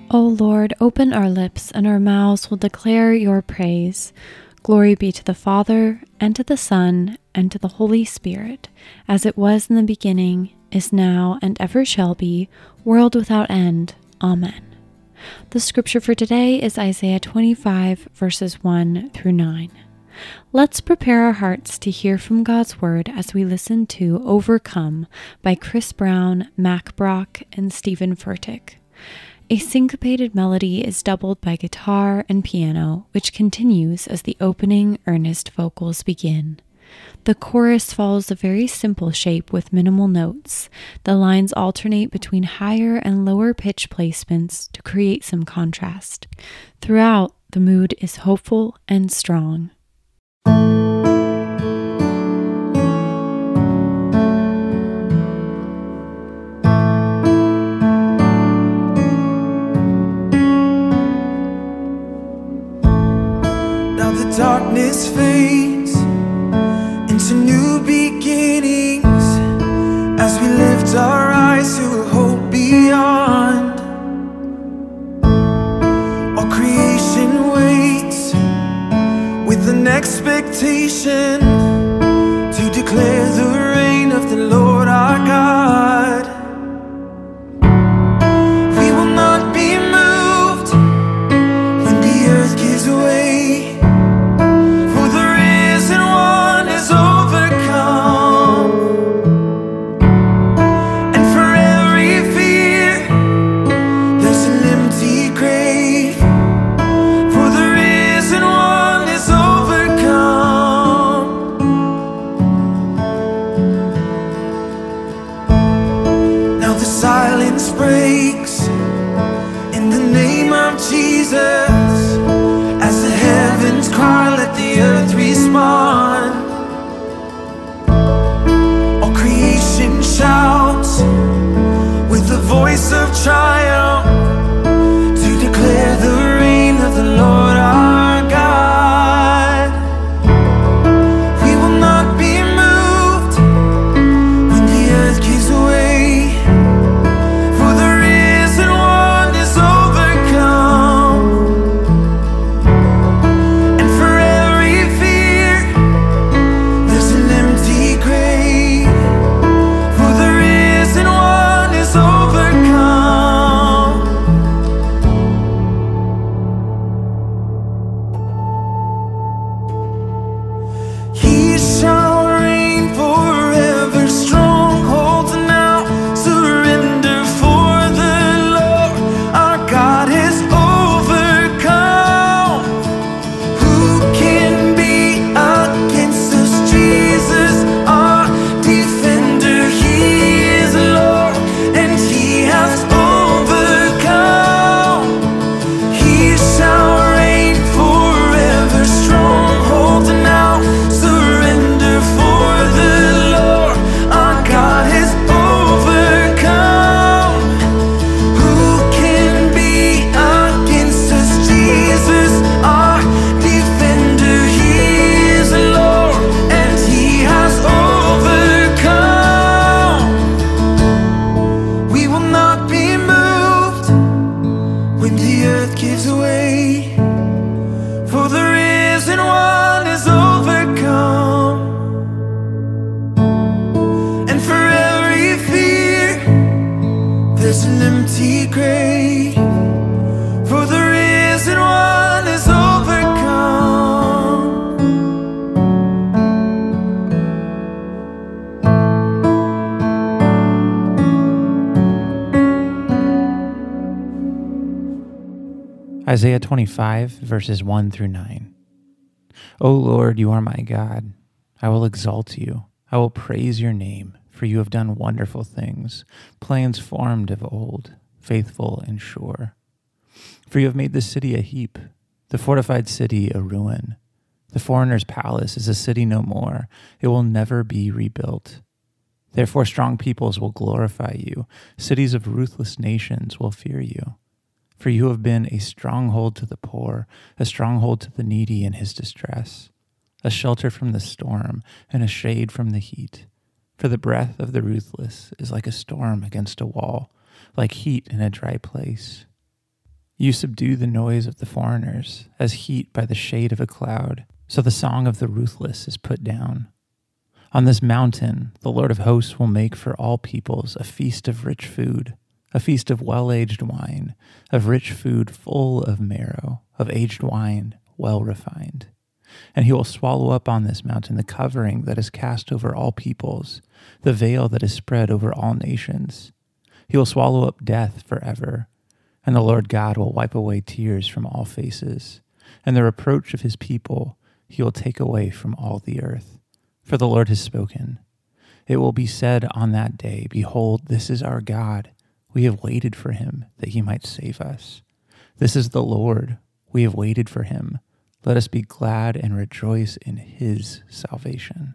O Lord, open our lips, and our mouths will declare your praise. Glory be to the Father, and to the Son, and to the Holy Spirit, as it was in the beginning, is now, and ever shall be, world without end. Amen. The scripture for today is Isaiah 25, verses 1 through 9. Let's prepare our hearts to hear from God's Word as we listen to Overcome by Chris Brown, Mac Brock, and Stephen Furtick. A syncopated melody is doubled by guitar and piano, which continues as the opening earnest vocals begin. The chorus follows a very simple shape with minimal notes. The lines alternate between higher and lower pitch placements to create some contrast. Throughout, the mood is hopeful and strong. Darkness fades into new beginnings as we lift our eyes to a hope beyond. All creation waits with an expectation to declare the reign of the Lord our God. We will not be moved when the earth gives way. Silence breaks in the name of Jesus. As the heavens cry, let the earth respond. All creation shouts with the voice of triumph to declare the reign of the Lord our God. We will not be moved when the earth gives way. There's an empty grave, for the risen one is overcome. Isaiah 25, verses 1 through 9. O Lord, you are my God. I will exalt you. I will praise your name. For you have done wonderful things, plans formed of old, faithful and sure. For you have made the city a heap, the fortified city a ruin. The foreigner's palace is a city no more. It will never be rebuilt. Therefore strong peoples will glorify you. Cities of ruthless nations will fear you. For you have been a stronghold to the poor, a stronghold to the needy in his distress, a shelter from the storm and a shade from the heat. For the breath of the ruthless is like a storm against a wall, like heat in a dry place. You subdue the noise of the foreigners, as heat by the shade of a cloud. So the song of the ruthless is put down. On this mountain, the Lord of hosts will make for all peoples a feast of rich food, a feast of well-aged wine, of rich food full of marrow, of aged wine well refined. And he will swallow up on this mountain the covering that is cast over all peoples, the veil that is spread over all nations. He will swallow up death forever, and the Lord God will wipe away tears from all faces, and the reproach of his people he will take away from all the earth. For the Lord has spoken. It will be said on that day, Behold, this is our God. We have waited for him, that he might save us. This is the Lord. We have waited for him. Let us be glad and rejoice in his salvation.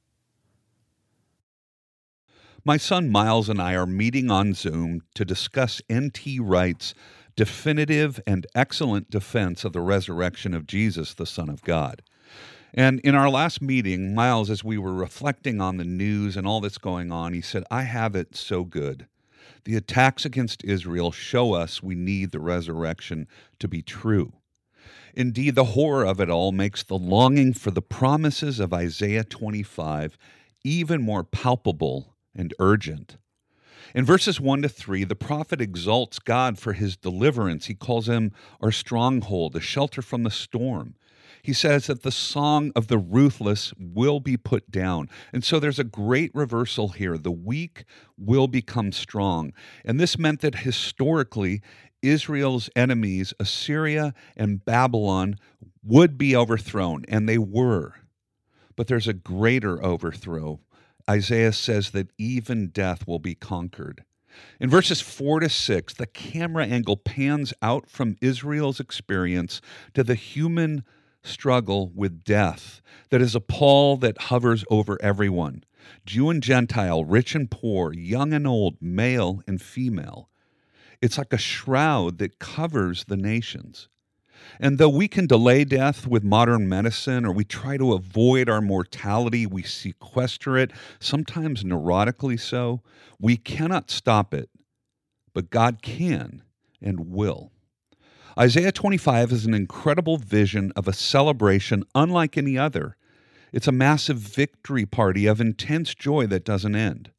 My son Miles and I are meeting on Zoom to discuss N.T. Wright's definitive and excellent defense of the resurrection of Jesus, the Son of God. And in our last meeting, Miles, as we were reflecting on the news and all that's going on, he said, I have it so good. The attacks against Israel show us we need the resurrection to be true. Indeed, the horror of it all makes the longing for the promises of Isaiah 25 even more palpable and urgent. In verses 1 to 3, the prophet exalts God for his deliverance. He calls him our stronghold, a shelter from the storm. He says that the song of the ruthless will be put down. And so there's a great reversal here. The weak will become strong. And this meant that historically, Israel's enemies, Assyria and Babylon, would be overthrown, and they were. But there's a greater overthrow. Isaiah says that even death will be conquered. In verses 4 to 6, the camera angle pans out from Israel's experience to the human struggle with death that is a pall that hovers over everyone, Jew and Gentile, rich and poor, young and old, male and female. It's like a shroud that covers the nations. And though we can delay death with modern medicine, or we try to avoid our mortality, we sequester it, sometimes neurotically so, we cannot stop it. But God can and will. Isaiah 25 is an incredible vision of a celebration unlike any other. It's a massive victory party of intense joy that doesn't end.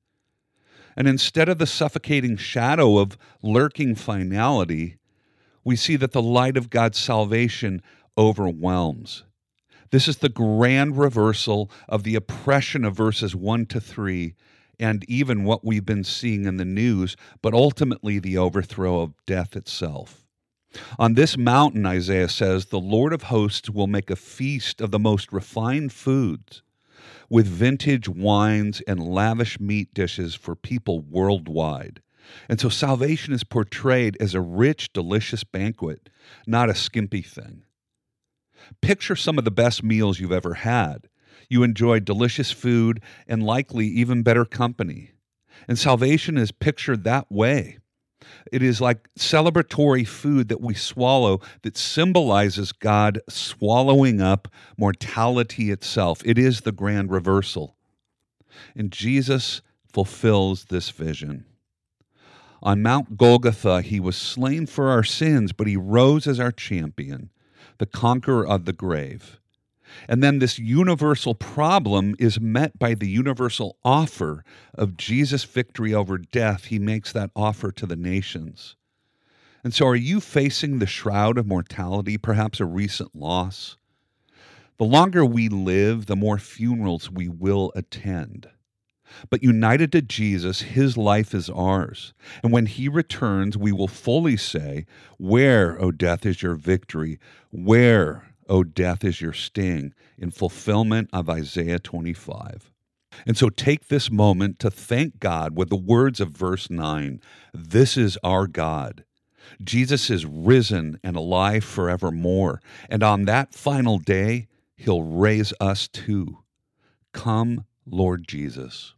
And instead of the suffocating shadow of lurking finality, we see that the light of God's salvation overwhelms. This is the grand reversal of the oppression of verses 1 to 3 and even what we've been seeing in the news, but ultimately the overthrow of death itself. On this mountain, Isaiah says, the Lord of hosts will make a feast of the most refined foods, with vintage wines and lavish meat dishes for people worldwide. And so salvation is portrayed as a rich, delicious banquet, not a skimpy thing. Picture some of the best meals you've ever had. You enjoyed delicious food and likely even better company. And salvation is pictured that way. It is like celebratory food that we swallow that symbolizes God swallowing up mortality itself. It is the grand reversal. And Jesus fulfills this vision. On Mount Golgotha, he was slain for our sins, but he rose as our champion, the conqueror of the grave. And then this universal problem is met by the universal offer of Jesus' victory over death. He makes that offer to the nations. And so are you facing the shroud of mortality, perhaps a recent loss? The longer we live, the more funerals we will attend. But united to Jesus, his life is ours. And when he returns, we will fully say, Where, O death, is your victory? Where, O death, is your sting? In fulfillment of Isaiah 25. And so take this moment to thank God with the words of verse 9. This is our God. Jesus is risen and alive forevermore. And on that final day, he'll raise us too. Come, Lord Jesus.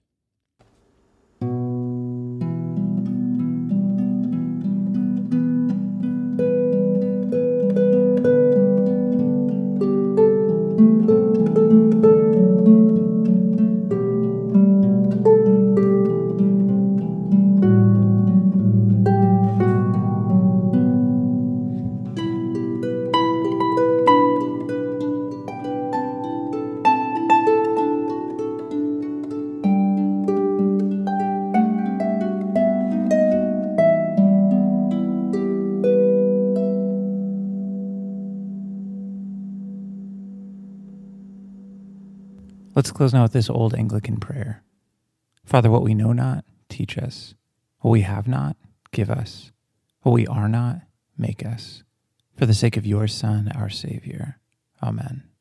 Let's close now with this old Anglican prayer. Father, what we know not, teach us. What we have not, give us. What we are not, make us. For the sake of your Son, our Savior. Amen.